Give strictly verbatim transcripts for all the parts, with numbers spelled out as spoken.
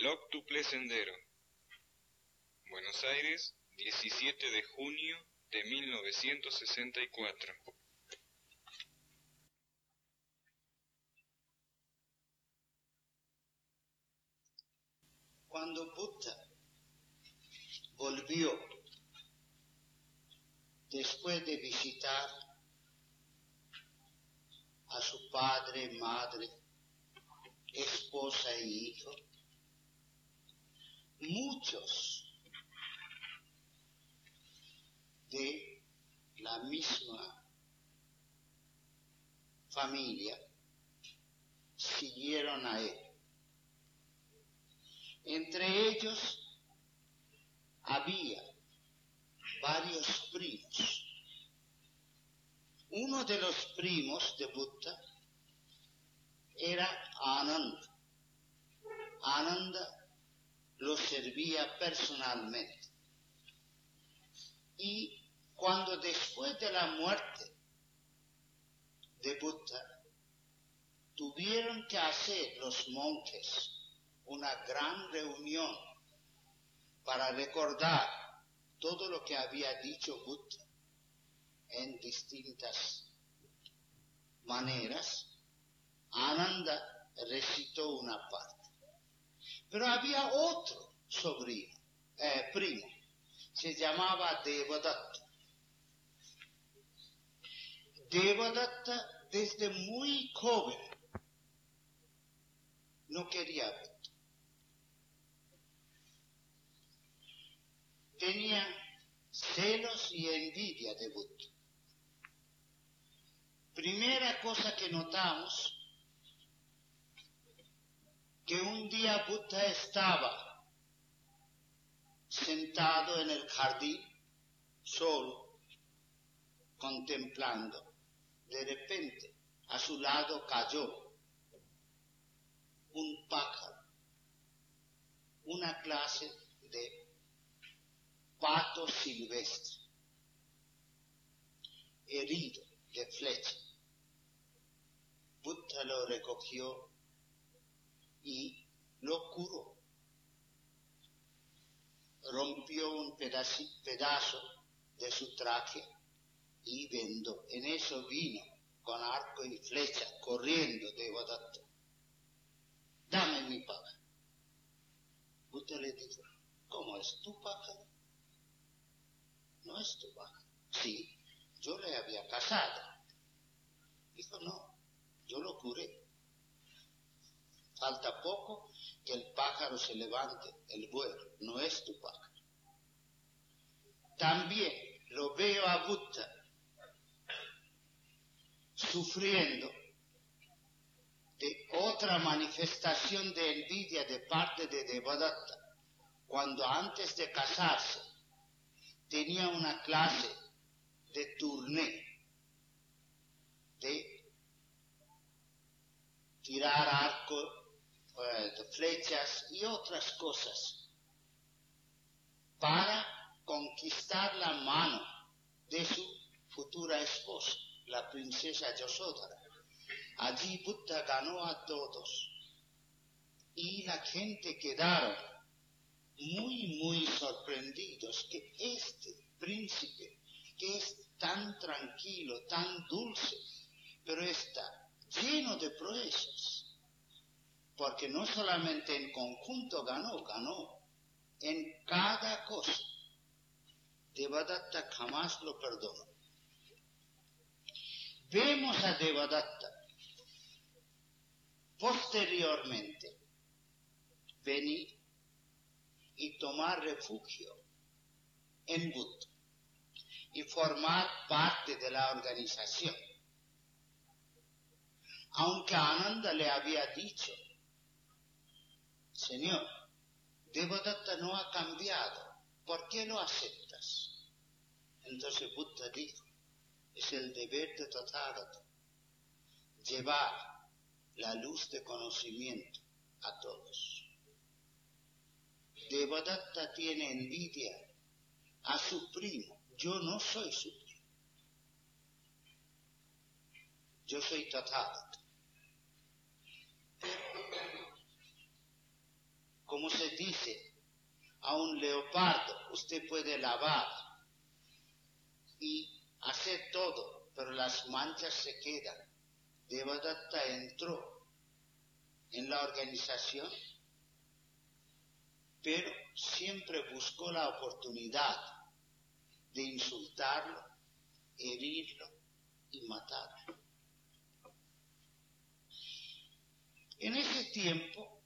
El óctuple sendero. Buenos Aires, diecisiete de junio de mil novecientos sesenta y cuatro. Cuando Buddha volvió, después de visitar a su padre, madre, esposa e hijo, muchos de la misma familia siguieron a él. Entre ellos había varios primos. Uno de los primos de Buddha era Ananda. Ananda lo servía personalmente. Y cuando después de la muerte de Buddha tuvieron que hacer los monjes una gran reunión para recordar todo lo que había dicho Buddha en distintas maneras, Ananda recitó una parte. Pero había otro sobrino, eh, primo, se llamaba Devadatta. Devadatta desde muy joven no quería Buddha. Tenía celos y envidia de Buddha. Primera cosa que notamos, que un día Buddha estaba sentado en el jardín, solo, contemplando. De repente, a su lado cayó un pájaro, una clase de pato silvestre, herido de flecha. Buddha lo recogió y lo curó. Rompió un pedazo, pedazo de su traje y vendó. En eso vino con arco y flecha, corriendo Devadatta. Dame mi pájaro. Buddha le dijo, ¿cómo es tu pájaro? No es tu pájaro. Sí, yo le había casado. Dijo, no, yo lo curé. Falta poco que el pájaro se levante el vuelo, no es tu pájaro. También lo veo a Buddha sufriendo de otra manifestación de envidia de parte de Devadatta, cuando antes de casarse tenía una clase de turné, de tirar arco, de flechas y otras cosas para conquistar la mano de su futura esposa, la princesa Yasodhara. Allí Buddha ganó a todos y la gente quedaron muy, muy sorprendidos que este príncipe, que es tan tranquilo, tan dulce, pero está lleno de proezas. Porque no solamente en conjunto ganó, ganó en cada cosa. Devadatta jamás lo perdonó. Vemos a Devadatta posteriormente venir y tomar refugio en Buddha y formar parte de la organización. Aunque Ananda le había dicho, Señor, Devadatta no ha cambiado, ¿por qué lo aceptas? Entonces Buddha dijo, es el deber de Tathagata llevar la luz de conocimiento a todos. Devadatta tiene envidia a su primo, yo no soy su primo, yo soy Tathagata. Como como se dice a un leopardo, usted puede lavar y hacer todo, pero las manchas se quedan. Devadatta entró en la organización, pero siempre buscó la oportunidad de insultarlo, herirlo y matarlo. En ese tiempo,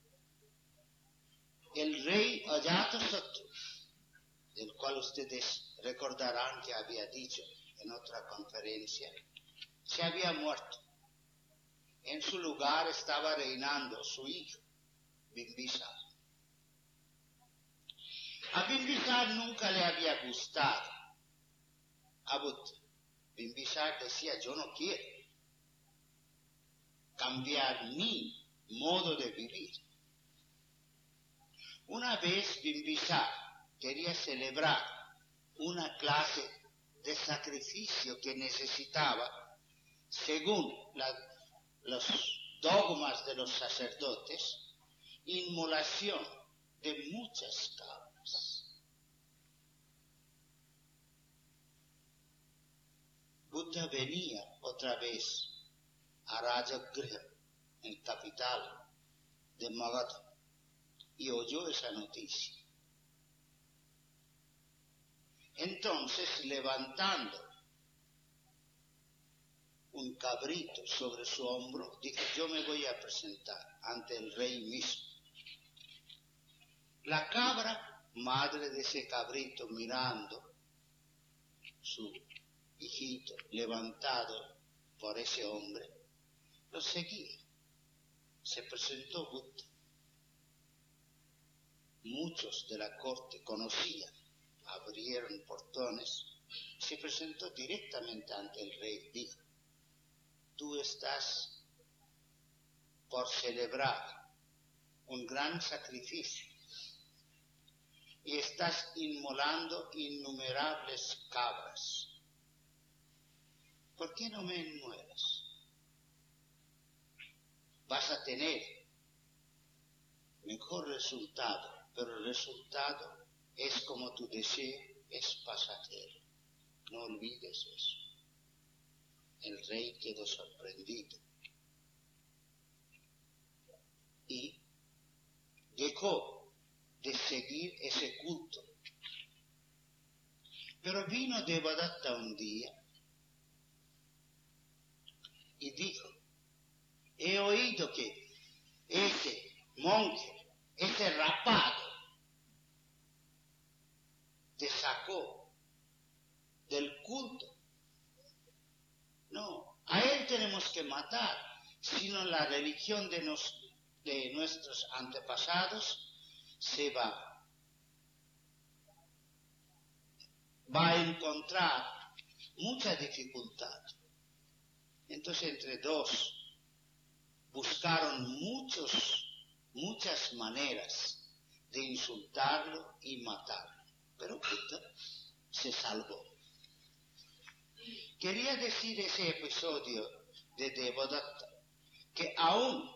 el rey Ajatasattu, del cual ustedes recordarán que había dicho en otra conferencia, se había muerto. En su lugar estaba reinando su hijo, Bimbisara. A Bimbisara nunca le había gustado a Buddha. Bimbisara decía, yo no quiero cambiar mi modo de vivir. Una vez Bimbisara quería celebrar una clase de sacrificio que necesitaba, según la, los dogmas de los sacerdotes, inmolación de muchas cabras. Buddha venía otra vez a Rajagriha, en capital de Magadha, y oyó esa noticia. Entonces, levantando un cabrito sobre su hombro, dijo, yo me voy a presentar ante el rey mismo. La cabra, madre de ese cabrito, mirando su hijito levantado por ese hombre, lo seguía. Se presentó Buddha. Muchos de la corte conocían, abrieron portones, se presentó directamente ante el rey. Dijo, tú estás por celebrar un gran sacrificio y estás inmolando innumerables cabras. ¿Por qué no me inmuelas? Vas a tener mejor resultado, pero el resultado es como tu deseo, es pasajero. No olvides eso. El rey quedó sorprendido y dejó de seguir ese culto. Pero vino Devadatta un día y dijo, he oído que ese monje, ese rapado, te sacó del culto. No, a él tenemos que matar, sino la religión de, nos, de nuestros antepasados se va, va a encontrar mucha dificultad. Entonces entre dos buscaron muchos, muchas maneras de insultarlo y matarlo, pero Buddha se salvó. Quería decir ese episodio de Devadatta, que aún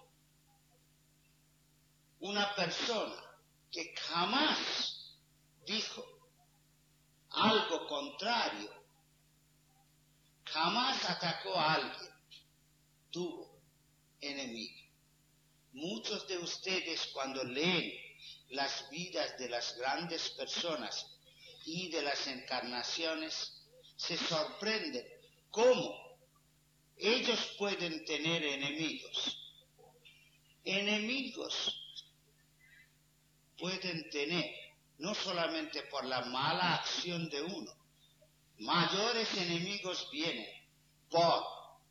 una persona que jamás dijo algo contrario, jamás atacó a alguien, tuvo enemigo. Muchos de ustedes cuando leen las vidas de las grandes personas y de las encarnaciones, se sorprenden cómo ellos pueden tener enemigos. Enemigos pueden tener no solamente por la mala acción de uno, mayores enemigos vienen por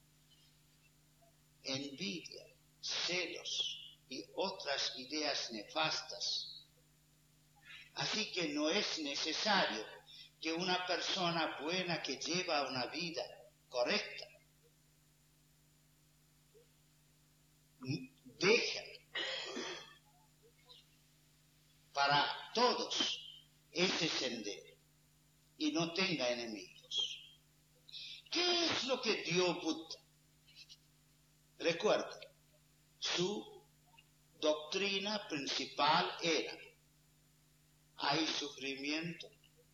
envidia, celos y otras ideas nefastas. Así que no es necesario que una persona buena que lleva una vida correcta deje para todos ese sendero y no tenga enemigos. ¿Qué es lo que dio Buddha? Recuerda, su doctrina principal era: hay sufrimiento,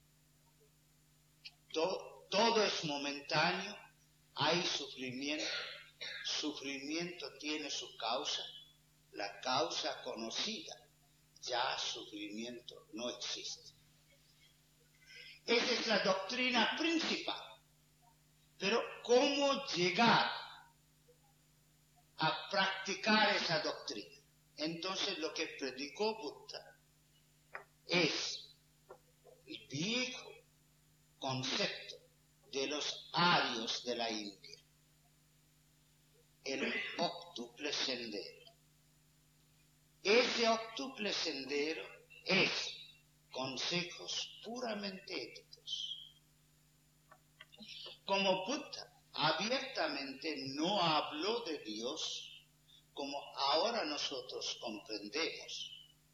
to, todo es momentáneo, hay sufrimiento, sufrimiento tiene su causa, la causa conocida, ya sufrimiento no existe. Esa es la doctrina principal. Pero ¿cómo llegar a practicar esa doctrina? Entonces lo que predicó Buddha es el viejo concepto de los arios de la India, el octuple sendero. Ese octuple sendero es consejos puramente éticos. Como Buddha abiertamente no habló de Dios como ahora nosotros comprendemos,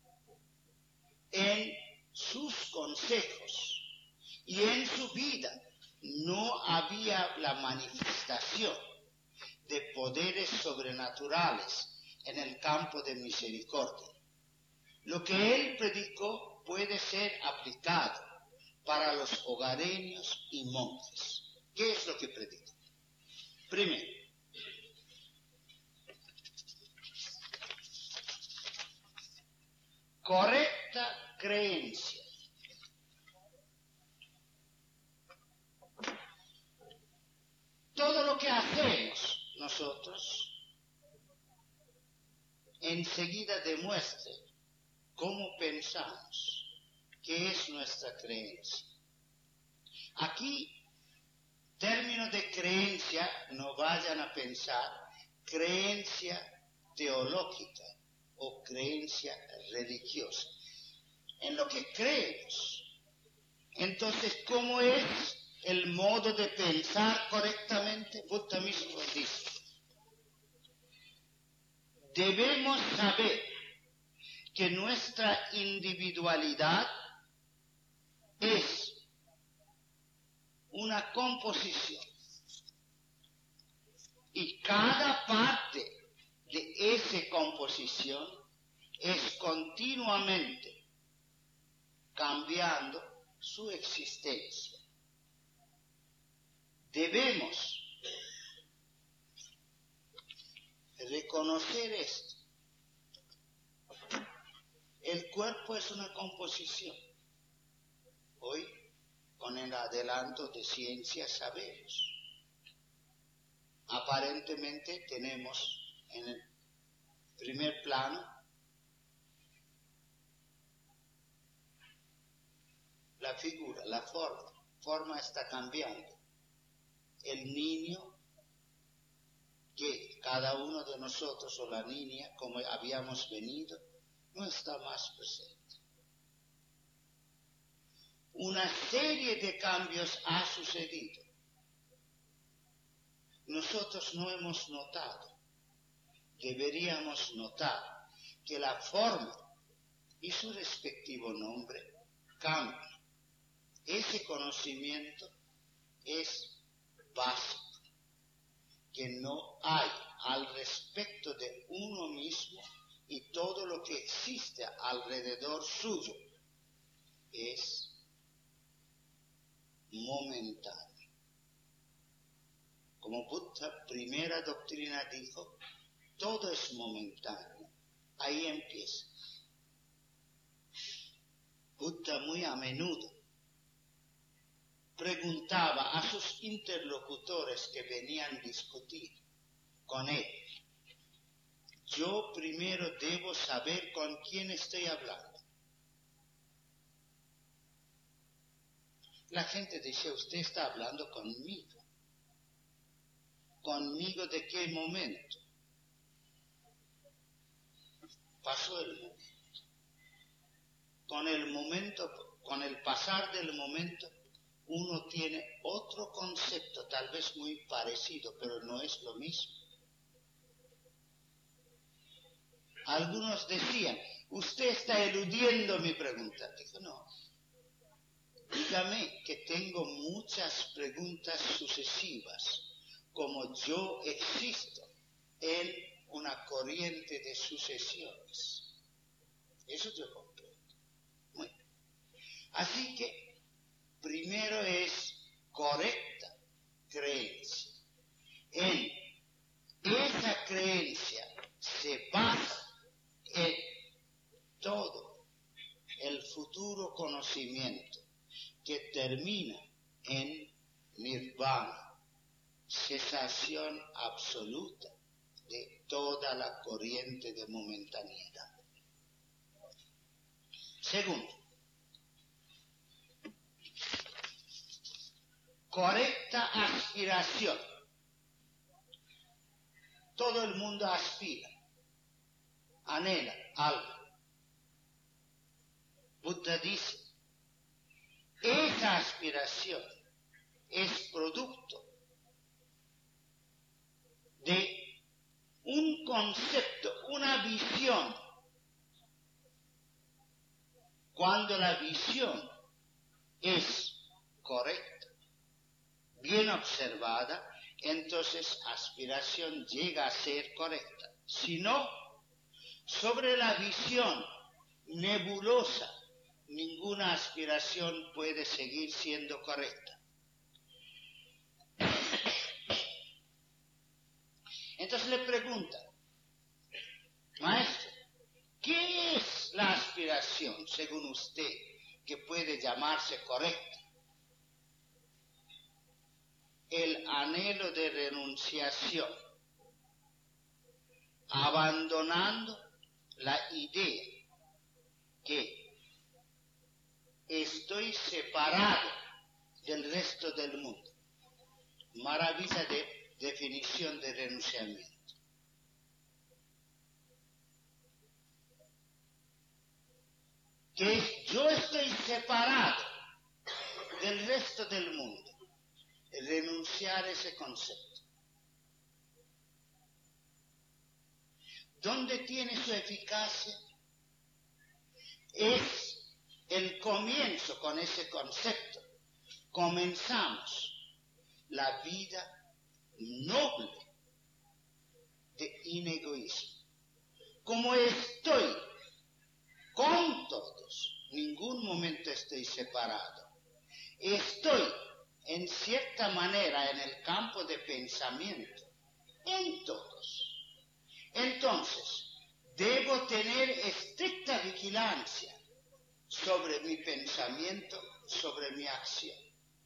en sus consejos y en su vida no había la manifestación de poderes sobrenaturales en el campo de misericordia. Lo que él predicó puede ser aplicado para los hogareños y monjes. ¿Qué es lo que predica? Primero, correcta creencia. Todo lo que hacemos nosotros enseguida demuestre cómo pensamos, qué es nuestra creencia. Aquí, término de creencia, no vayan a pensar creencia teológica o creencia religiosa. En lo que creemos. Entonces, ¿cómo es el modo de pensar correctamente? Buddha mismo dice: debemos saber que nuestra individualidad es una composición y cada parte de esa composición es continuamente cambiando su existencia. Debemos reconocer esto. El cuerpo es una composición. Hoy, con el adelanto de ciencia, sabemos. Aparentemente tenemos en el primer plano la figura, la forma. Forma está cambiando. El niño, que cada uno de nosotros o la niña, como habíamos venido, no está más presente. Una serie de cambios ha sucedido. Nosotros no hemos notado. Deberíamos notar que la forma y su respectivo nombre cambian. Ese conocimiento es básico, que no hay al respecto de uno mismo y todo lo que existe alrededor suyo es momentáneo. Como Buddha, primera doctrina, dijo, todo es momentáneo. Ahí empieza. Buddha muy a menudo preguntaba a sus interlocutores que venían a discutir con él: yo primero debo saber con quién estoy hablando. La gente decía: usted está hablando conmigo. ¿Conmigo de qué momento? Pasó el momento. Con el momento, con el pasar del momento, uno tiene otro concepto, tal vez muy parecido, pero no es lo mismo. Algunos decían: usted está eludiendo mi pregunta. Dijo: no, dígame que tengo muchas preguntas sucesivas, como yo existo en una corriente de sucesiones. Eso yo comprendo. Muy bien. Así que primero es correcta creencia. En esa creencia se basa en todo el futuro conocimiento que termina en nirvana, cesación absoluta de toda la corriente de momentaneidad. Segundo, correcta aspiración. Todo el mundo aspira, anhela algo. Buda dice, esa aspiración es producto de un concepto, una visión. Cuando la visión es correcta, bien observada, entonces aspiración llega a ser correcta. Si no, sobre la visión nebulosa, ninguna aspiración puede seguir siendo correcta. Entonces le pregunta, maestro, ¿qué es la aspiración, según usted, que puede llamarse correcta? El anhelo de renunciación, abandonando la idea que estoy separado del resto del mundo. Maravilla de definición de renunciamiento. Que yo estoy separado del resto del mundo. Renunciar a ese concepto. ¿Dónde tiene su eficacia? Es el comienzo con ese concepto. Comenzamos la vida noble de inegoísmo. Como estoy con todos, ningún momento estoy separado. Estoy en cierta manera en el campo de pensamiento, en todos. Entonces, debo tener estricta vigilancia sobre mi pensamiento, sobre mi acción.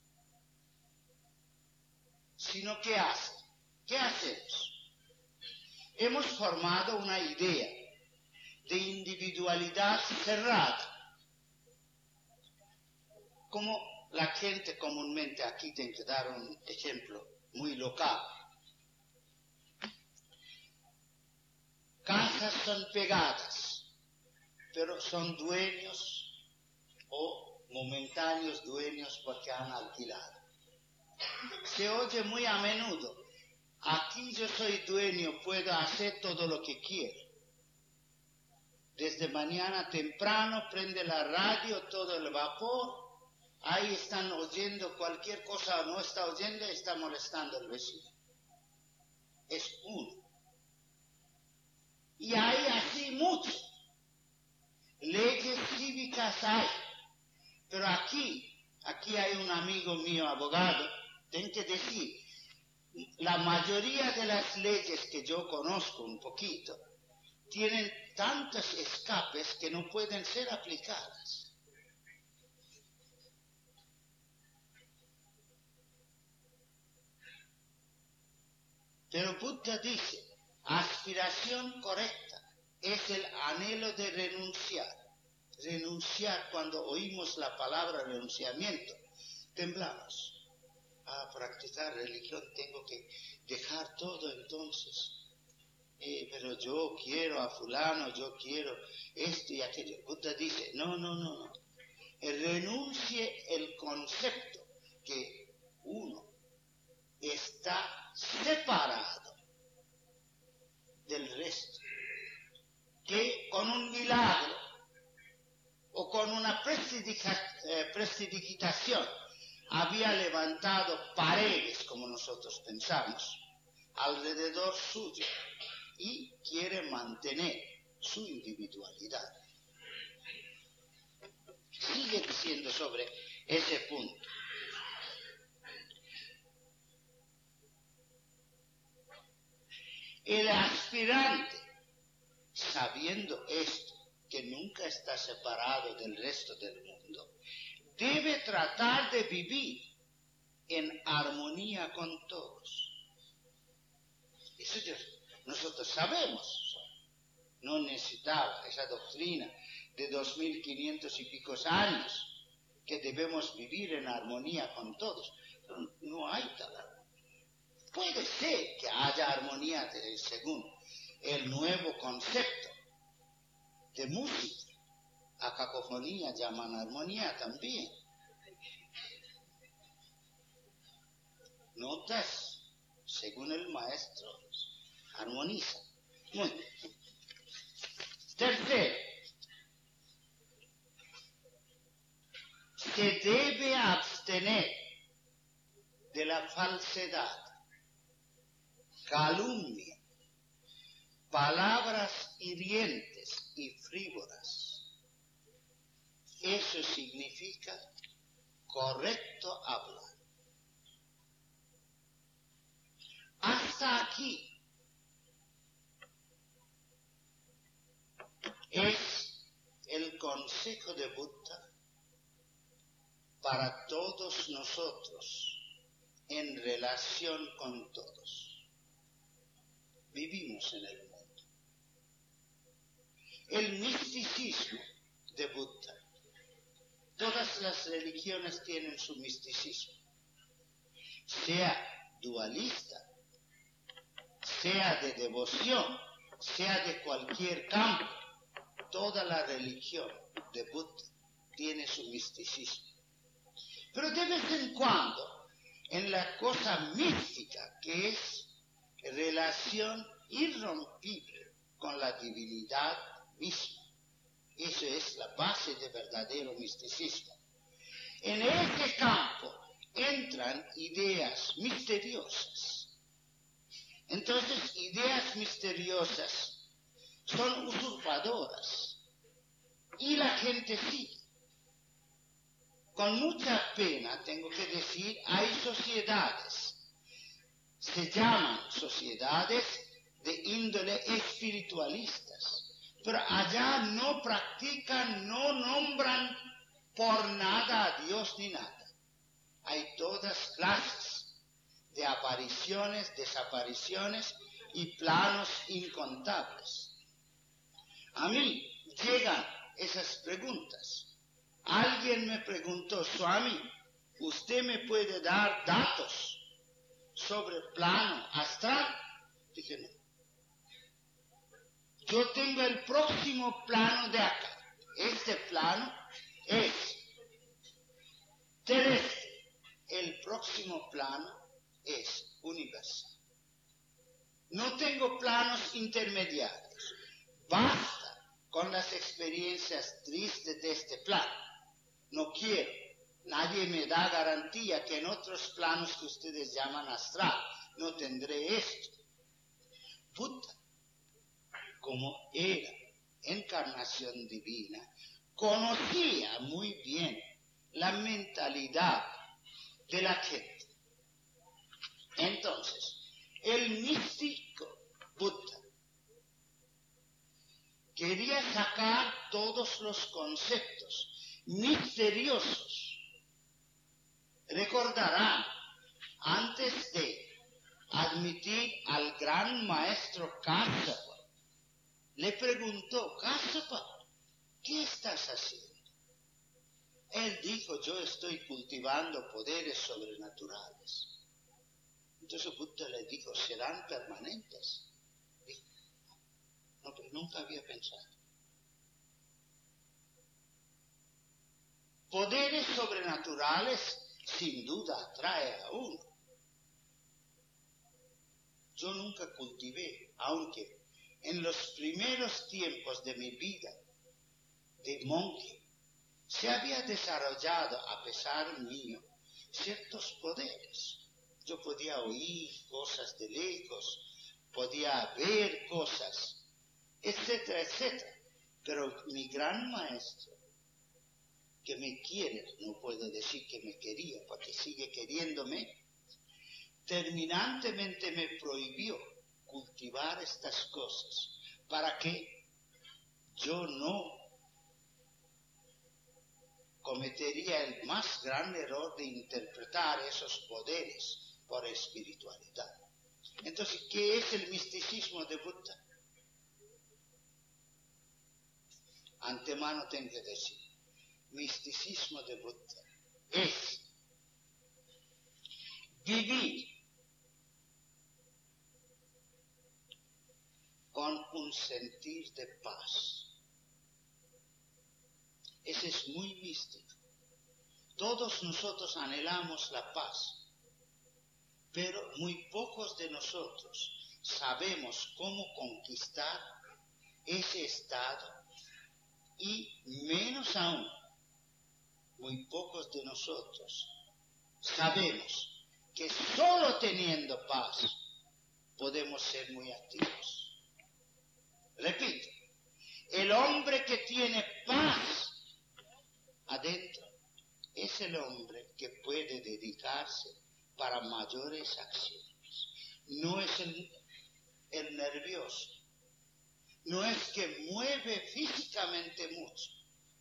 Sino, ¿qué hace? ¿Qué hacemos? Hemos formado una idea de individualidad cerrada, como la gente comúnmente, aquí tengo que dar un ejemplo muy local. Casas son pegadas, pero son dueños o momentáneos dueños porque han alquilado. Se oye muy a menudo, aquí yo soy dueño, puedo hacer todo lo que quiero. Desde mañana temprano prende la radio, todo el vapor. Ahí están oyendo cualquier cosa o no está oyendo, está molestando al vecino. Es uno. Y hay así mucho. Leyes cívicas hay. Pero aquí, aquí hay un amigo mío, abogado, tengo que decir, la mayoría de las leyes que yo conozco un poquito, tienen tantos escapes que no pueden ser aplicadas. Pero Buda dice, aspiración correcta es el anhelo de renunciar. Renunciar, cuando oímos la palabra renunciamiento, temblamos. A practicar religión tengo que dejar todo entonces. Eh, pero yo quiero a fulano, yo quiero esto y aquello. Buda dice, no, no, no, no. Renuncie el concepto que uno está separado del resto, que con un milagro o con una prestidigitación había levantado paredes, como nosotros pensamos, alrededor suyo, y quiere mantener su individualidad. Sigue diciendo sobre ese punto. El aspirante, sabiendo esto, que nunca está separado del resto del mundo, debe tratar de vivir en armonía con todos. Eso ya nosotros sabemos. No necesitaba esa doctrina de dos mil quinientos y picos años, que debemos vivir en armonía con todos. Pero no hay tal armonía. Puede ser que haya armonía de, según el nuevo concepto de música. A cacofonía llaman armonía también. Notas, según el maestro, armonizan. Muy bien. Tercero, se debe abstener de la falsedad, calumnia, palabras hirientes y frívolas. Eso significa correcto hablar. Hasta aquí es el consejo de Buda para todos nosotros en relación con todos. Vivimos en el mundo. El misticismo de Buda. Todas las religiones tienen su misticismo. Sea dualista, sea de devoción, sea de cualquier campo, toda la religión de Buda tiene su misticismo. Pero de vez en cuando, en la cosa mística, que es relación irrompible con la divinidad misma, eso es la base de verdadero misticismo. En ese campo entran ideas misteriosas. Entonces, ideas misteriosas son usurpadoras y la gente sigue. Con mucha pena tengo que decir, hay sociedades, se llaman sociedades de índole espiritualistas, pero allá no practican, no nombran por nada a Dios ni nada. Hay todas clases de apariciones, desapariciones y planos incontables. A mí llegan esas preguntas. Alguien me preguntó, Swami, ¿usted me puede dar datos sobre plano astral? Dije, no. Yo tengo el próximo plano de acá. Este plano es terrestre. El próximo plano es universal. No tengo planos intermediarios. Basta con las experiencias tristes de este plano. No quiero. Nadie me da garantía que en otros planos que ustedes llaman astral no tendré esto. Buda, como era encarnación divina, conocía muy bien la mentalidad de la gente. Entonces, el místico Buda quería sacar todos los conceptos misteriosos. Recordarán, antes de admitir al gran maestro Kassapa, le preguntó, Kassapa, ¿qué estás haciendo? Él dijo, yo estoy cultivando poderes sobrenaturales. Entonces Buda le dijo, ¿serán permanentes? Dijo, no, pero nunca había pensado. Poderes sobrenaturales sin duda atrae a uno. Yo nunca cultivé, aunque en los primeros tiempos de mi vida de monje se había desarrollado, a pesar mío, ciertos poderes. Yo podía oír cosas de lejos, podía ver cosas, etcétera, etcétera. Pero mi gran maestro, que me quiere, no puedo decir que me quería, porque sigue queriéndome, terminantemente me prohibió cultivar estas cosas para que yo no cometería el más grande error de interpretar esos poderes por espiritualidad. Entonces, ¿qué es el misticismo de Buda? Antemano tengo que decir, misticismo de Buda es vivir con un sentir de paz. Ese es muy místico. Todos nosotros anhelamos la paz, pero muy pocos de nosotros sabemos cómo conquistar ese estado y menos aún, muy pocos de nosotros sabemos que solo teniendo paz podemos ser muy activos. Repito, el hombre que tiene paz adentro es el hombre que puede dedicarse para mayores acciones. No es el, el nervioso, no es que mueve físicamente mucho.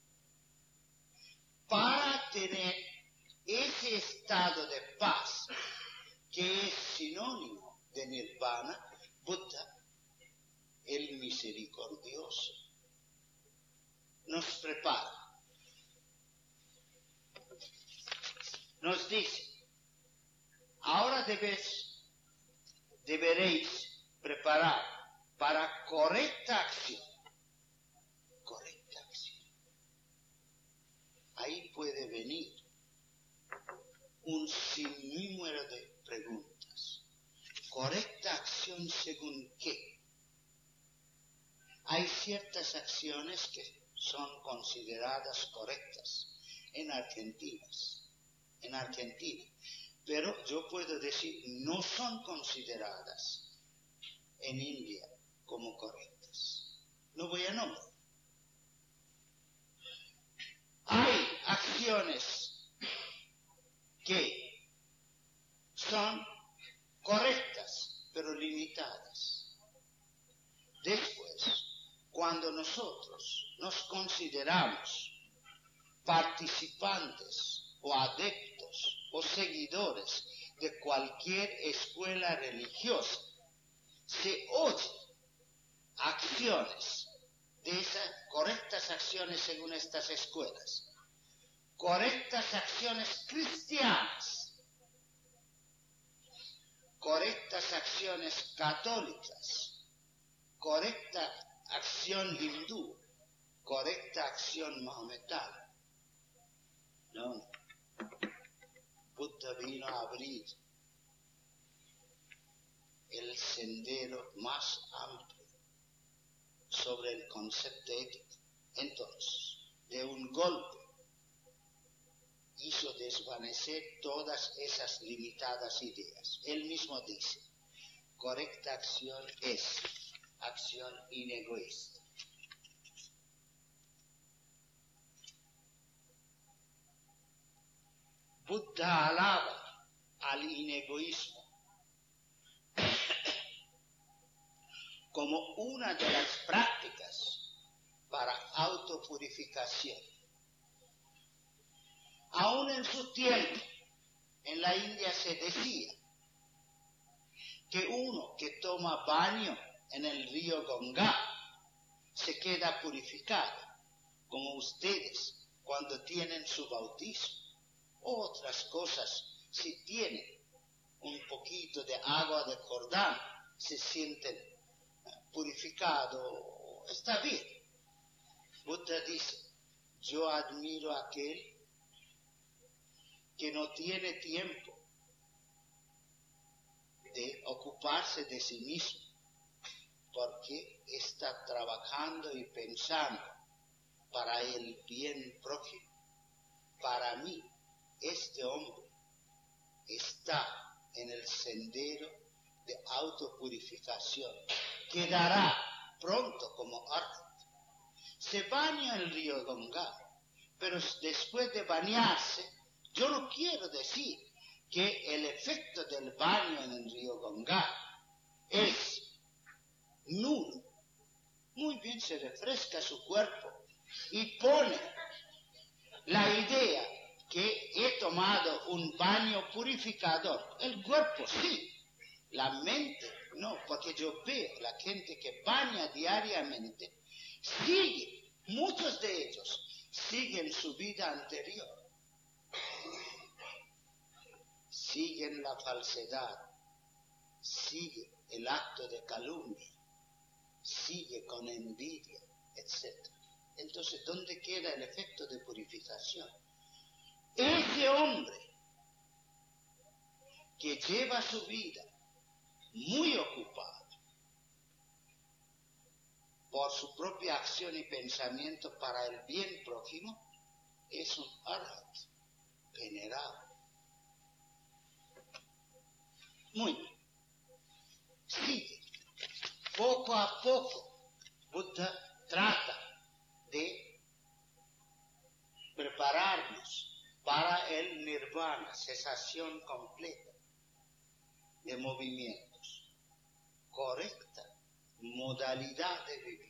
Para tener ese estado de paz, que es sinónimo de nirvana, Buda, el misericordioso, nos prepara. Nos dice, ahora debes, deberéis preparar para correcta acción. Correcta acción. Ahí puede venir un sinnúmero de preguntas. ¿Correcta acción según qué? Hay ciertas acciones que son consideradas correctas en Argentina, en Argentina, pero yo puedo decir no son consideradas en India como correctas. No voy a nombrar. Hay acciones que son correctas, pero limitadas. Después, cuando nosotros nos consideramos participantes o adeptos o seguidores de cualquier escuela religiosa, se oyen acciones de esas correctas acciones según estas escuelas, correctas acciones cristianas, correctas acciones católicas, correcta acción hindú, correcta acción mahometana. No, no. Buda vino a abrir el sendero más amplio sobre el concepto ético. Entonces, de un golpe, hizo desvanecer todas esas limitadas ideas. Él mismo dice, correcta acción es acción inegoísta. Buda alaba al inegoísmo como una de las prácticas para autopurificación. Aún en su tiempo, en la India se decía que uno que toma baño en el río Ganga se queda purificado, como ustedes cuando tienen su bautismo. Otras cosas, si tienen un poquito de agua de Jordán, se sienten purificados, está bien. Buda dice, yo admiro a aquel que no tiene tiempo de ocuparse de sí mismo, porque está trabajando y pensando para el bien prójimo. Para mí, este hombre está en el sendero de autopurificación. Quedará pronto como Arhat. Se baña en el río Ganga, pero después de bañarse, yo no quiero decir que el efecto del baño en el río Ganga es nulo. Muy bien, se refresca su cuerpo y pone la idea que he tomado un baño purificador. El cuerpo sí, la mente no, porque yo veo la gente que baña diariamente, sigue, muchos de ellos siguen su vida anterior, siguen la falsedad, sigue el acto de calumnia, sigue con envidia, etcétera. Entonces, ¿dónde queda el efecto de purificación? Ese hombre que lleva su vida muy ocupada por su propia acción y pensamiento para el bien prójimo, es un Arhat venerable. Muy bien. Sigue. Poco a poco, Buda trata de prepararnos para el nirvana, cesación completa de movimientos, correcta modalidad de vivir.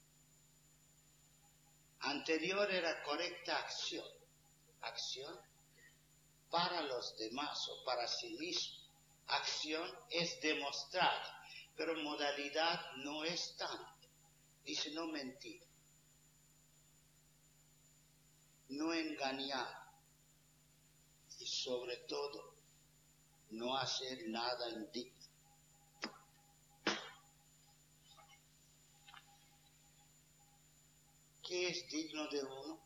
Anterior era correcta acción, acción para los demás o para sí mismo. Acción es demostrada, pero modalidad no es tanto. Dice no mentir, no engañar y sobre todo no hacer nada indigno. ¿Qué es digno de uno?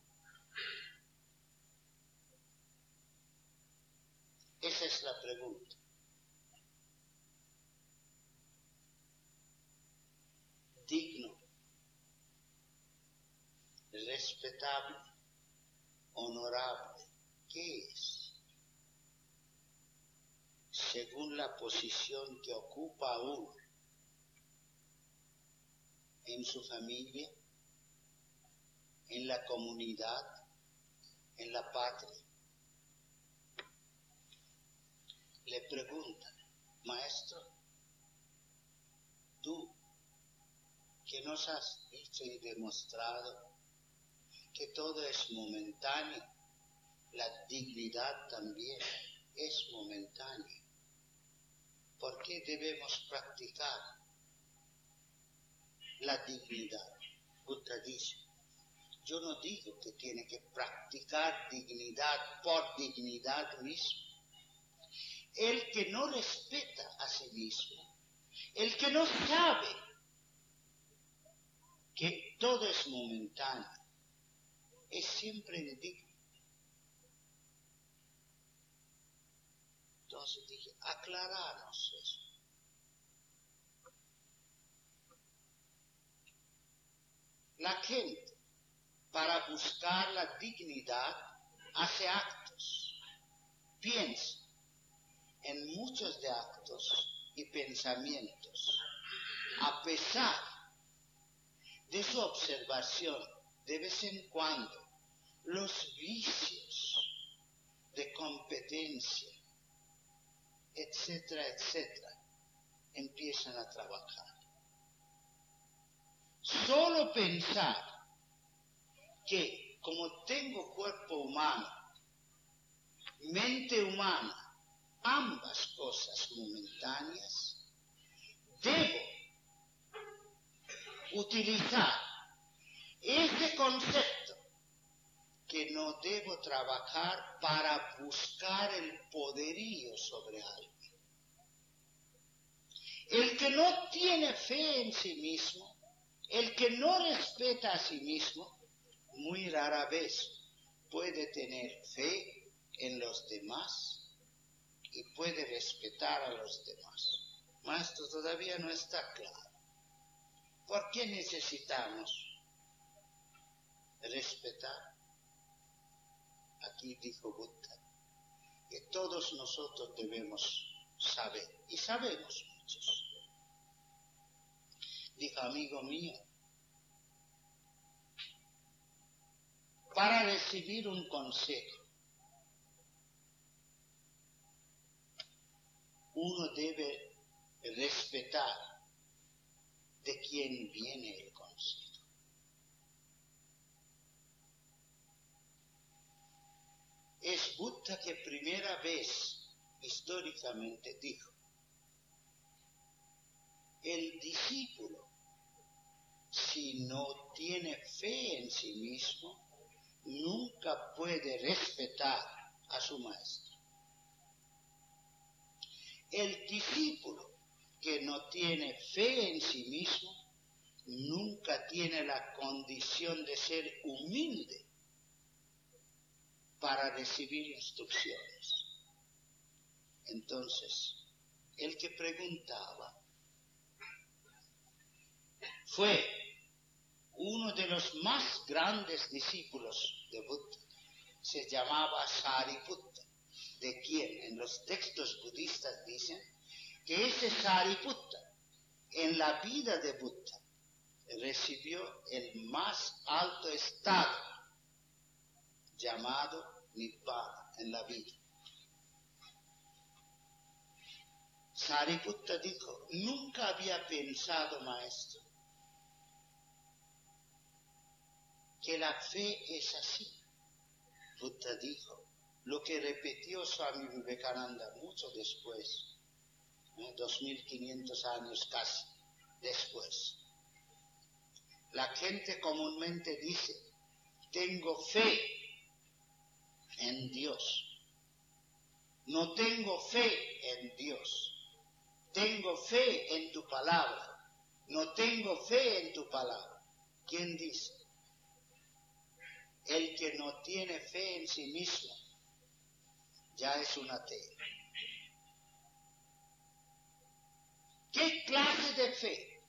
Esa es la pregunta. Digno, respetable, honorable, ¿qué es? Según la posición que ocupa uno en su familia, en la comunidad, en la patria. Le preguntan, maestro, tú que nos has dicho y demostrado que todo es momentáneo, la dignidad también es momentánea. ¿Por qué debemos practicar la dignidad? Buda dice, yo no digo que tiene que practicar dignidad por dignidad misma. El que no respeta a sí mismo, el que no sabe que todo es momentáneo, es siempre indigno. Entonces dije, aclararnos eso. La gente, para buscar la dignidad, hace actos, piensa en muchos de actos y pensamientos, a pesar de su observación, de vez en cuando, los vicios de competencia, etcétera, etcétera, empiezan a trabajar. Solo pensar que como tengo cuerpo humano, mente humana, ambas cosas momentáneas, debo utilizar ese concepto que no debo trabajar para buscar el poderío sobre alguien. El que no tiene fe en sí mismo, el que no respeta a sí mismo, muy rara vez puede tener fe en los demás y puede respetar a los demás. Maestro, todavía no está claro. ¿Por qué necesitamos respetar? Aquí dijo Buda que todos nosotros debemos saber, y sabemos mucho, muchos. Dijo, amigo mío, para recibir un consejo, uno debe respetar de quién viene el consejo. Es Buda que primera vez históricamente dijo, el discípulo, si no tiene fe en sí mismo, nunca puede respetar a su maestro. El discípulo que no tiene fe en sí mismo, nunca tiene la condición de ser humilde para recibir instrucciones. Entonces, el que preguntaba fue uno de los más grandes discípulos de Buda. Se llamaba Sariputta, de quien en los textos budistas dicen que ese Sariputta, en la vida de Buda, recibió el más alto estado, llamado Nibbana, en la vida. Sariputta dijo, nunca había pensado, maestro, que la fe es así. Buda dijo, lo que repitió Swami Vivekananda mucho después, ¿eh? dos mil quinientos años casi después. La gente comúnmente dice, tengo fe en Dios, no tengo fe en Dios, tengo fe en tu palabra, no tengo fe en tu palabra. ¿Quién dice? El que no tiene fe en sí mismo ya es un ateo. ¿Qué clase de fe?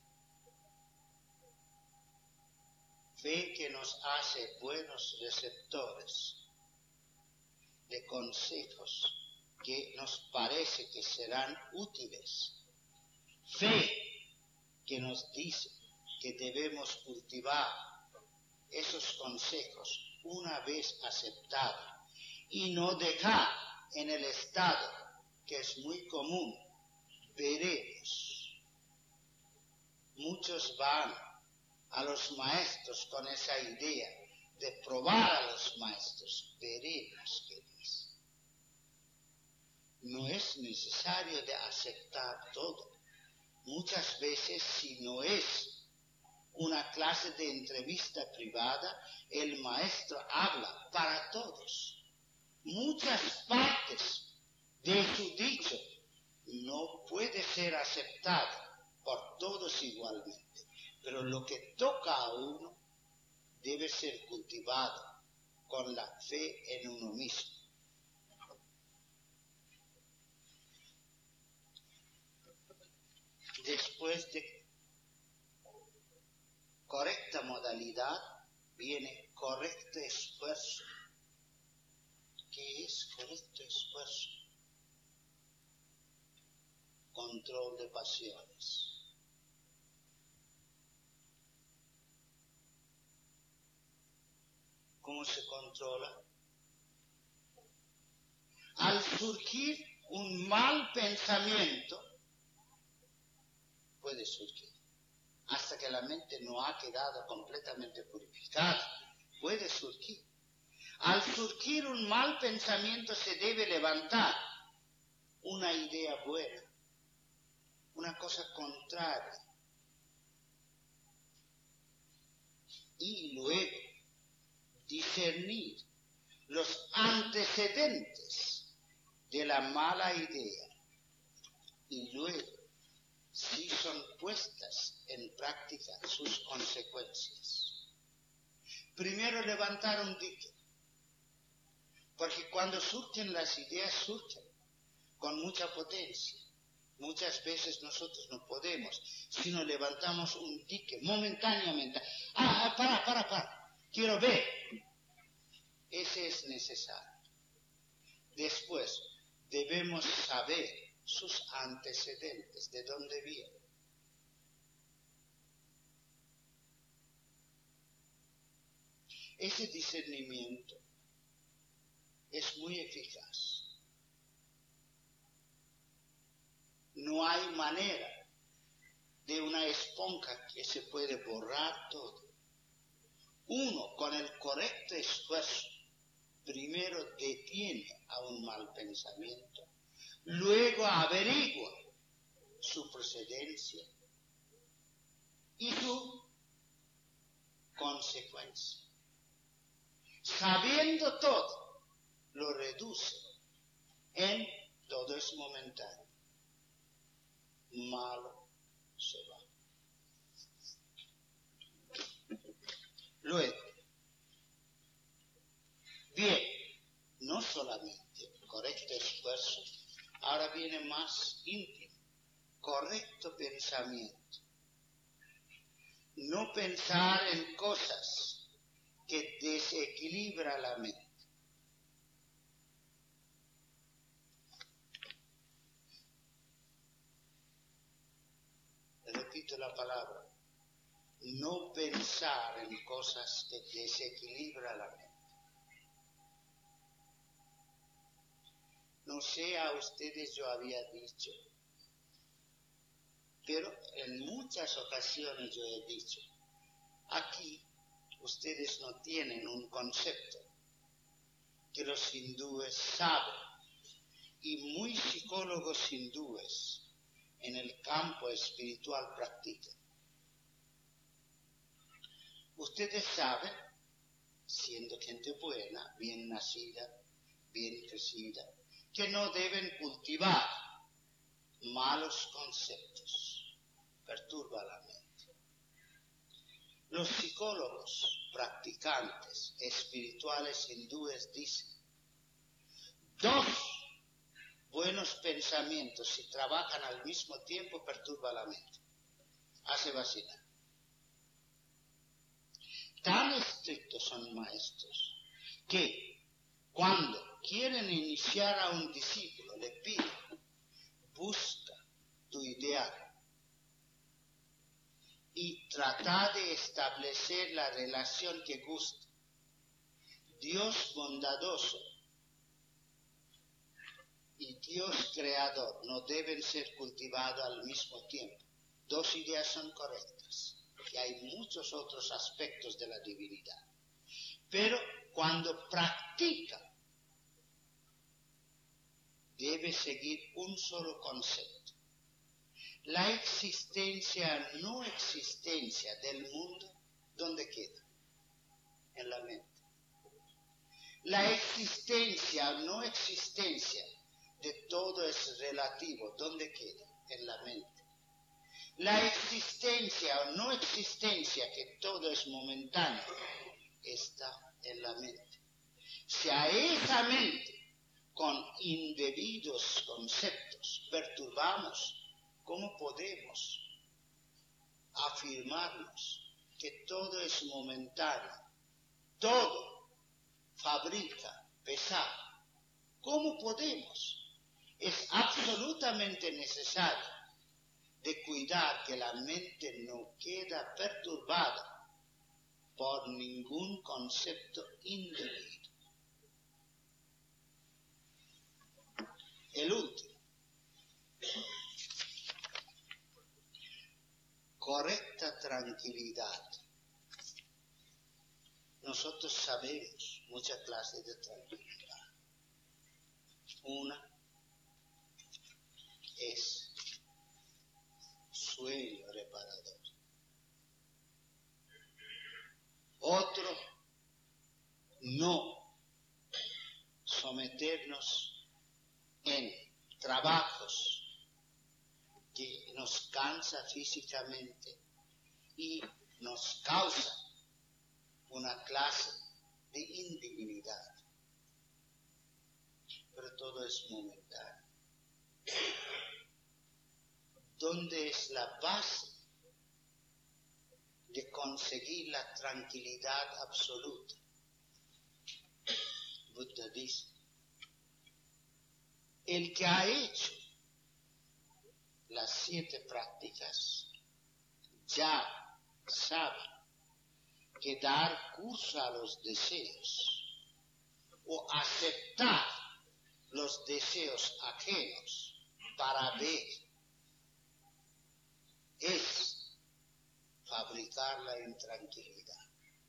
Fe que nos hace buenos receptores de consejos que nos parece que serán útiles. Fe que nos dice que debemos cultivar esos consejos una vez aceptados y no dejar en el estado que es muy común. Veremos. Muchos van a los maestros con esa idea de probar a los maestros. Veremos qué dice. No es necesario de aceptar todo. Muchas veces, si no es una clase de entrevista privada, el maestro habla para todos. Muchas partes de su dicho no puede ser aceptado por todos igualmente, pero lo que toca a uno debe ser cultivado con la fe en uno mismo. Después de correcta modalidad viene correcto esfuerzo. ¿Qué es correcto esfuerzo? Control de pasiones. ¿Cómo se controla? Al surgir un mal pensamiento, puede surgir, hasta que la mente no ha quedado completamente purificada, puede surgir. Al surgir un mal pensamiento se debe levantar una idea buena, una cosa contraria, y luego discernir los antecedentes de la mala idea y luego, si son puestas en práctica, sus consecuencias. Primero levantar un dique, porque cuando surgen las ideas, surgen con mucha potencia. Muchas veces nosotros no podemos, sino levantamos un dique momentáneamente. Ah, para, para, para, quiero ver. Ese es necesario. Después, debemos saber sus antecedentes, de dónde vienen. Ese discernimiento es muy eficaz. No hay manera de una esponja que se puede borrar todo. Uno, con el correcto esfuerzo, primero detiene a un mal pensamiento, luego averigua su procedencia y su consecuencia. Sabiendo todo, lo reduce en todo es momentáneo. Malo se va. Luego, bien, no solamente correcto esfuerzo, ahora viene más íntimo, correcto pensamiento. No pensar en cosas que desequilibran la mente. Repito la palabra, no pensar en cosas que desequilibran la mente. No sé a ustedes yo había dicho, pero en muchas ocasiones yo he dicho, aquí ustedes no tienen un concepto que los hindúes saben y muy psicólogos hindúes en el campo espiritual practican. Ustedes saben, siendo gente buena, bien nacida, bien crecida, que no deben cultivar malos conceptos, perturba la mente. Los psicólogos practicantes espirituales hindúes dicen, dos buenos pensamientos, si trabajan al mismo tiempo, perturba la mente, hace vacilar. Tan estrictos son maestros que cuando quieren iniciar a un discípulo le piden, busca tu ideal y trata de establecer la relación que gusta. Dios bondadoso y Dios creador no deben ser cultivados al mismo tiempo. Dos ideas son correctas, porque hay muchos otros aspectos de la divinidad. Pero cuando practica, debe seguir un solo concepto. La existencia, no existencia del mundo, ¿dónde queda? En la mente. La existencia, no existencia de todo es relativo, ¿dónde queda? En la mente. La existencia o no existencia, que todo es momentáneo, está en la mente. Si a esa mente, con indebidos conceptos, perturbamos, ¿cómo podemos afirmarnos que todo es momentáneo? Todo fabrica pesar. ¿Cómo podemos? Es absolutamente necesario de cuidar que la mente no queda perturbada por ningún concepto indebido. El último. Correcta tranquilidad. Nosotros sabemos muchas clases de tranquilidad. Una es sueño reparador. Otro, no someternos en trabajos que nos cansa físicamente y nos causa una clase de indignidad. Pero todo es momentáneo. ¿Dónde es la base de conseguir la tranquilidad absoluta? Buddha dice, el que ha hecho las siete prácticas, ya saben que dar curso a los deseos o aceptar los deseos ajenos para ver es fabricar la intranquilidad.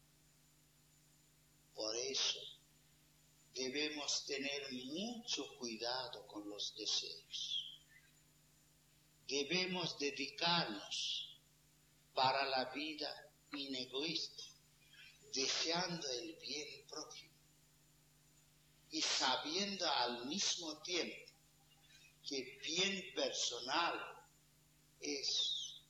Por eso debemos tener mucho cuidado con los deseos. Debemos dedicarnos para la vida inegoísta, deseando el bien prójimo y sabiendo al mismo tiempo que bien personal es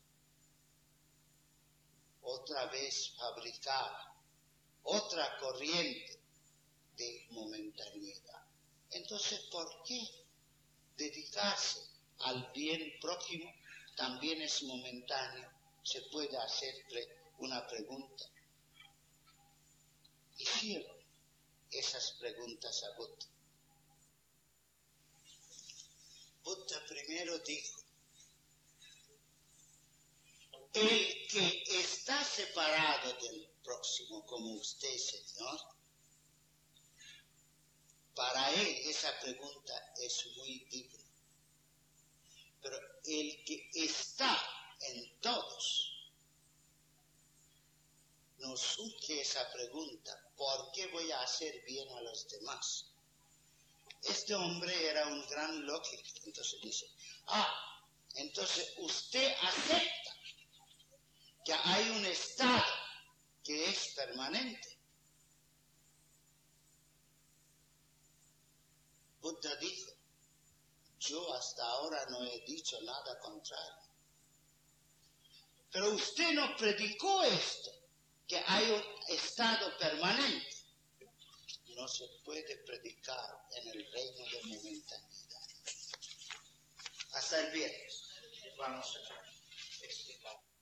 otra vez fabricar otra corriente de momentaneidad. Entonces, ¿por qué dedicarse al bien prójimo también es momentáneo? Se puede hacerle una pregunta. Hicieron esas preguntas a Buda. Buda primero dijo, el que está separado del próximo como usted, Señor, para él esa pregunta es muy digna. Pero el que está en todos, nos surge esa pregunta, ¿por qué voy a hacer bien a los demás? Este hombre era un gran lógico, entonces dice, ah, entonces usted acepta que hay un estado que es permanente. Buda dijo, yo hasta ahora no he dicho nada contrario. Pero usted no predicó esto, que hay un estado permanente. No se puede predicar en el reino de momentaneidad. Hasta el viernes vamos a explicar.